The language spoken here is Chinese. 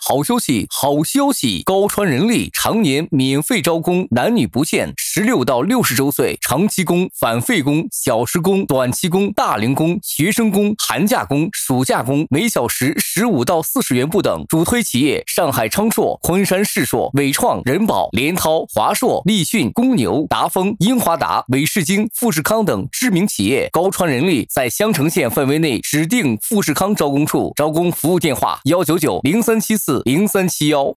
好消息，好消息！高川人力常年免费招工，男女不限，16到60周岁，长期工、返费工、小时工、短期工、大龄工、学生工、寒假工、暑假工，每小时15到40元不等。主推企业：上海昌硕、昆山世硕、伟创、人保、联涛、华硕、立讯、公牛、达丰、英华达、伟世京、富士康等知名企业。高川人力在襄城县范围内指定富士康招工处，招工服务电话：199-0374-0371。